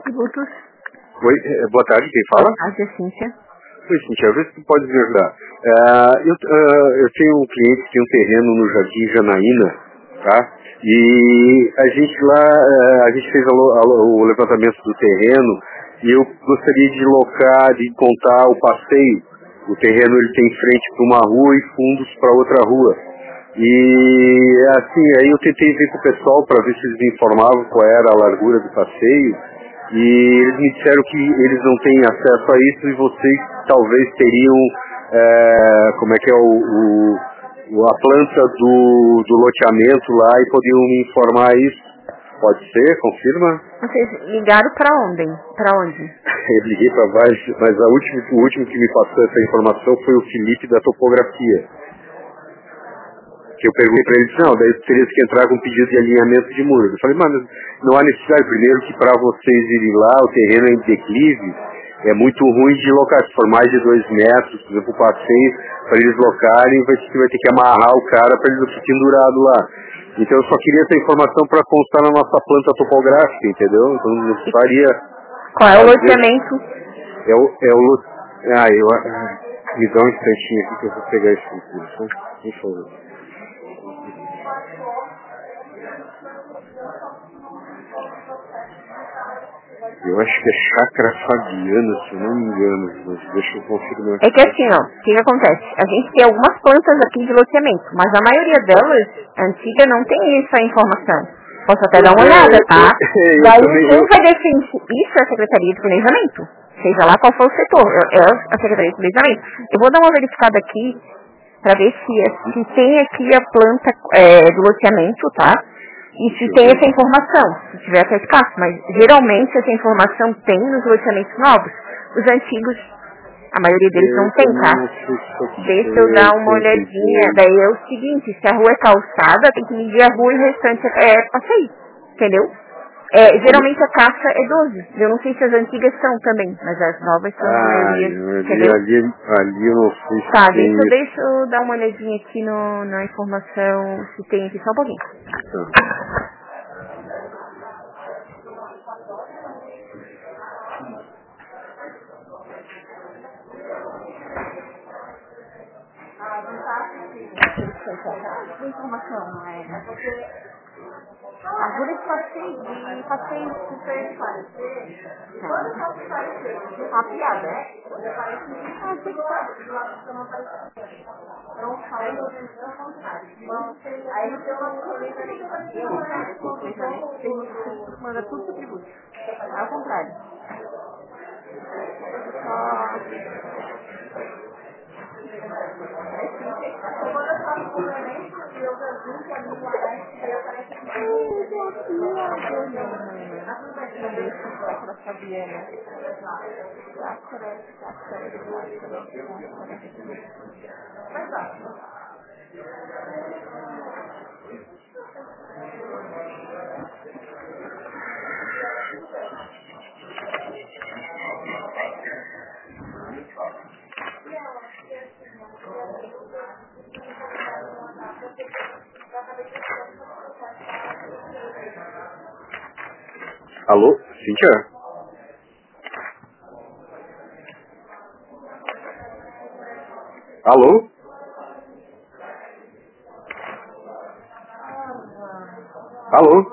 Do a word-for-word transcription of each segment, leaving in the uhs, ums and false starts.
Tributos. Oi, boa tarde, quem fala? Boa tarde, é Cíntia. Oi, Cíntia, vê se tu pode me ajudar. Uh, eu, uh, eu tenho um cliente que tem um terreno no Jardim Janaína, tá? E a gente lá, uh, a gente fez a, a, o levantamento do terreno e eu gostaria de locar, de contar o passeio. O terreno ele tem frente para uma rua e fundos para outra rua. E assim, aí eu tentei ver com o pessoal para ver se eles me informavam qual era a largura do passeio. E eles me disseram que eles não têm acesso a isso e vocês talvez teriam, é, como é que é, o, o, a planta do, do loteamento lá e podiam me informar isso. Pode ser? Confirma? Vocês ligaram para onde? Para onde? Eu liguei para vários, mas a última, o último que me passou essa informação foi o Felipe da topografia. Que eu perguntei para ele, não, daí teria que entrar com um pedido de alinhamento de muros. Eu falei, mano, não há necessidade. Primeiro que para vocês irem lá, o terreno é em declive, é muito ruim de locar. Se for mais de dois metros, por exemplo, o passeio, para eles locarem, vai, vai ter que amarrar o cara para ele não ficar pendurado lá. Então eu só queria essa informação para constar na nossa planta topográfica, entendeu? Então não precisaria... Qual é o loteamento? É o... É o ah, eu... Me dá um instantinho aqui que eu vou pegar esse recurso. Deixa eu ver. Eu acho que é Chácara Fabiana, se eu não me engano, mas deixa eu confirmar. É que assim, ó, o que acontece? A gente tem algumas plantas aqui de loteamento, mas a maioria delas, antiga, não tem essa informação. Posso até dar uma olhada, tá? É, é, Daí também, quem eu... vai definir isso é a Secretaria de Planejamento. Seja lá qual for o setor, é a Secretaria de Planejamento. Eu vou dar uma verificada aqui para ver se, se tem aqui a planta é, do loteamento, tá? E se tem essa informação, se tiver até escasso, mas geralmente essa informação tem nos loteamentos novos. Os antigos, a maioria deles não tem, tá? Deixa eu dar uma olhadinha. Daí é o seguinte, se a rua é calçada, tem que medir a rua e o restante é passeio, entendeu? É, geralmente a caixa é doze. Eu não sei se as antigas são também, mas as novas são a maioria, ali, entendeu? Ali, ali eu não sei se Tá, tem... deixa, deixa eu dar uma olhadinha aqui no, na informação, se tem aqui, só um pouquinho. Tá. Informação, não é? Agora de passeio, de passeio super fácil. A piada, é? Ah, que não faz o contrário. Aí no seu planejamento, manda tudo pro tributo. Ao contrário. Alô, Cíntia? Alô? Alô?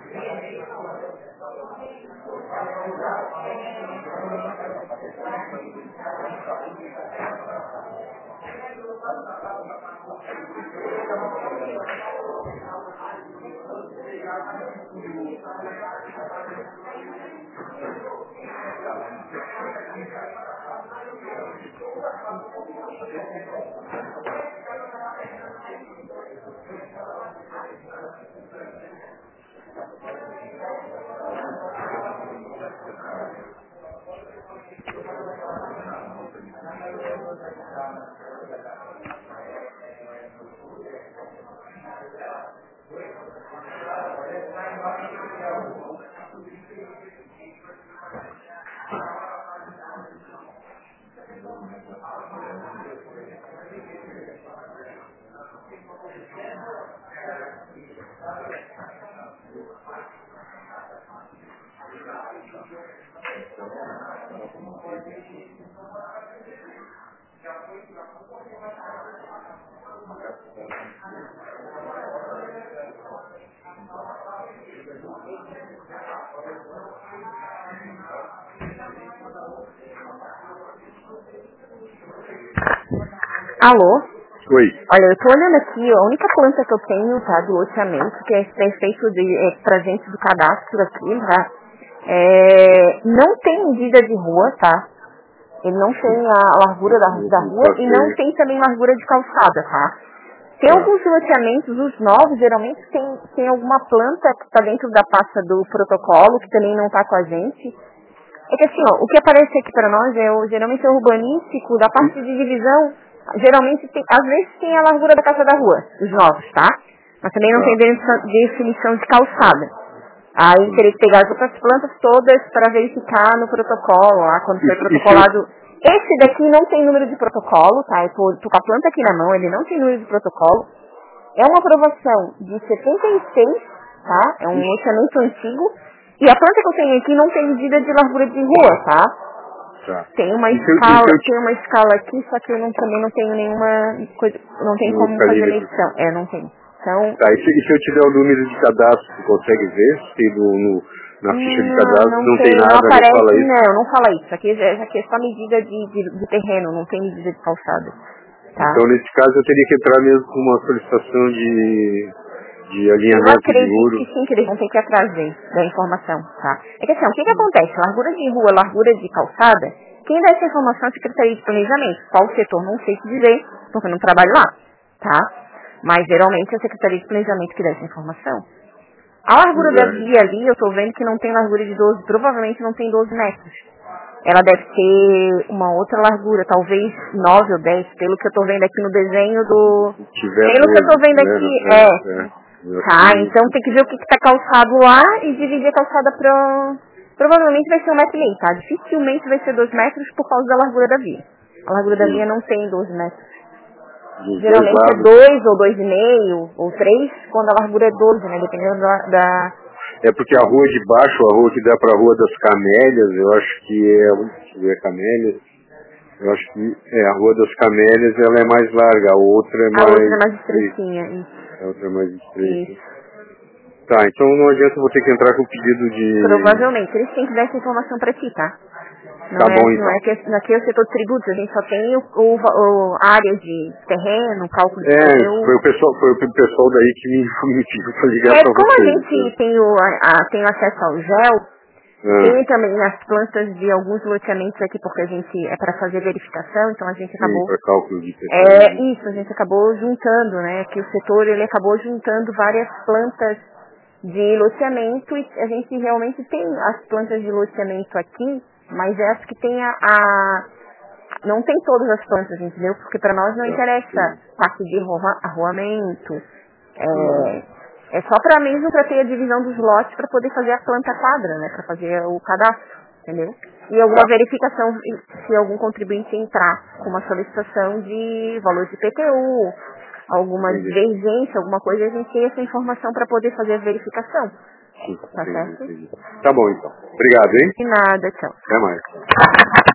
Alô? Oi. Olha, eu tô olhando aqui, a única planta que eu tenho, tá, do loteamento, que é feito de, é, pra gente do cadastro aqui, tá? É, não tem medida de rua, tá? Ele não tem a largura da, da rua e não tem também largura de calçada, tá? Tem alguns loteamentos, os novos, geralmente tem, tem alguma planta que está dentro da pasta do protocolo, que também não está com a gente. É que assim, ó, o que aparece aqui para nós é o, geralmente é o urbanístico, da parte de divisão, geralmente tem, às vezes tem a largura da casa da rua, os novos, tá? Mas também não tem definição de calçada. Aí teria que pegar as outras plantas todas para verificar no protocolo, lá, quando foi protocolado. Esse daqui não tem número de protocolo, tá? Eu tô, tô com a planta aqui na mão, ele não tem número de protocolo. É uma aprovação de setenta e seis, tá? É um loteamento antigo. E a planta que eu tenho aqui não tem medida de largura de rua, tá? Tá. Tem uma E se eu- escala, e se eu- tem uma escala aqui, só que eu não, também não tenho nenhuma coisa, não tem No como fazer carimbo. medição. É, não tem. Então, Tá, e se, e se eu tiver o número de cadastro, você consegue ver? Se no, no- na ficha de Não, cadastro não não tem, tem não nada, não aparece, fala isso? não, não fala isso. Aqui, é- aqui é só medida de, de, de terreno, não tem medida de calçada, tá? Então, nesse caso, eu teria que entrar mesmo com uma solicitação de, de Eu alinhamento de acredito muro. que sim, que eles vão ter que ir atrás de- da informação, tá? É que assim, o que que acontece? Largura de rua, largura de calçada, quem dá essa informação é a Secretaria de Planejamento. Qual o setor, não sei te dizer, porque eu não trabalho lá, tá? Mas geralmente é a Secretaria de Planejamento que dá essa informação. A largura da Exato. via ali, eu tô vendo que não tem largura de doze, provavelmente não tem doze metros. Ela deve ter uma outra largura, talvez nove ou dez, pelo que eu tô vendo aqui no desenho do... Se tiver Pelo que eu tô doze, vendo né? aqui, É, é... é. Eu Tá, acho que- então tem que ver o que que tá calçado lá e dividir a calçada pra... Provavelmente vai ser um metro e meio, tá? Dificilmente vai ser dois metros por causa da largura da via. A largura da via não tem doze metros. dos dois Geralmente é lados. dois ou dois e meio ou três, quando a largura é doze, né? Dependendo da... da... É porque a rua de baixo, a rua que dá pra Rua das Camélias, eu acho que é, deixa eu ver, Camélias, eu acho que é, a Rua das Camélias ela é mais larga, a outra é A mais... outra é mais estreitinha. Isso. A outra é mais estreita. Isso. Tá, então não adianta eu vou ter que entrar com o pedido de... Provavelmente. Eles têm que dar essa informação pra ti, tá? Não Tá é, bom, não então. é que aqui é o setor de tributos, a gente só tem o, o, o área de terreno, cálculo de É, I P T U. foi o pessoal, foi o pessoal daí que me, me pediu pra ligar É, pra como a vocês. gente tem o, a, tem o acesso ao gel, Ah, tem também as plantas de alguns loteamentos aqui, porque a gente é para fazer verificação, então a gente sim, acabou... para cálculo de pessoal. É isso, a gente acabou juntando, né? Que o setor ele acabou juntando várias plantas de loteamento e a gente realmente tem as plantas de loteamento aqui, mas é as que tem a, a não tem todas as plantas, entendeu? Porque para nós não interessa parte de arroa- arruamento, é, é só para mesmo para ter a divisão dos lotes para poder fazer a planta quadra, né? Para fazer o cadastro, entendeu? E alguma verificação se algum contribuinte entrar com uma solicitação de valor de I P T U, alguma Entendi. divergência, alguma coisa, a gente tem essa informação para poder fazer a verificação. Sim, Tá entendi, certo? entendi. Tá bom, então. Obrigado, hein? De nada, tchau. Até mais.